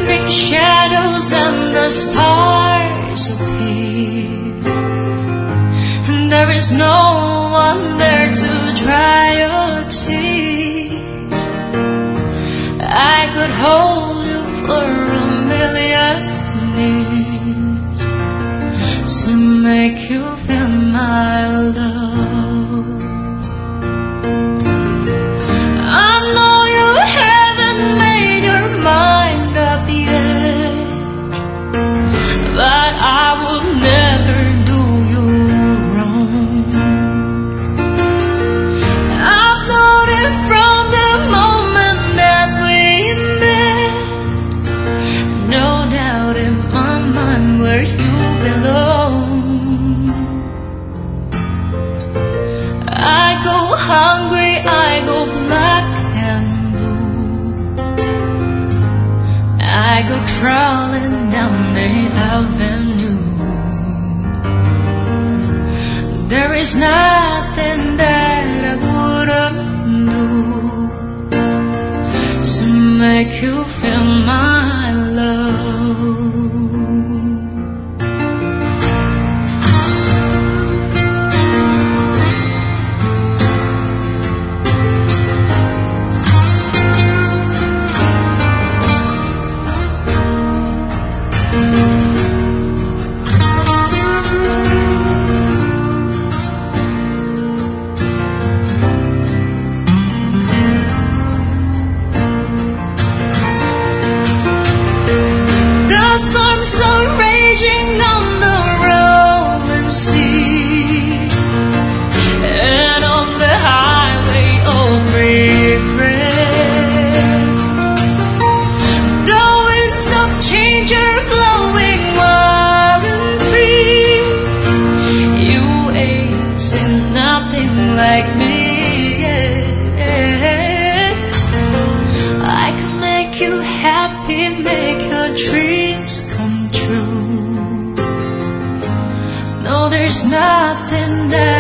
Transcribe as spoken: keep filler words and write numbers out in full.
big shadows and the stars appear, and there is no one there to dry your tears. I could hold you for a million years to make you feel my love. I know you haven't made your mind up yet, but I will never do you wrong. I've known it from the moment that we met. No doubt in my mind where you belong. I go hungry, I go black and blue, I go crawling down the avenue. There is nothing that I wouldn't do to make you feel my love. Storms are raging on the rolling sea, and on the highway of regret, the winds of change are blowing wild and free. You ain't seen nothing like me yet. I can make you happy, make your dreams come true. No, there's nothing that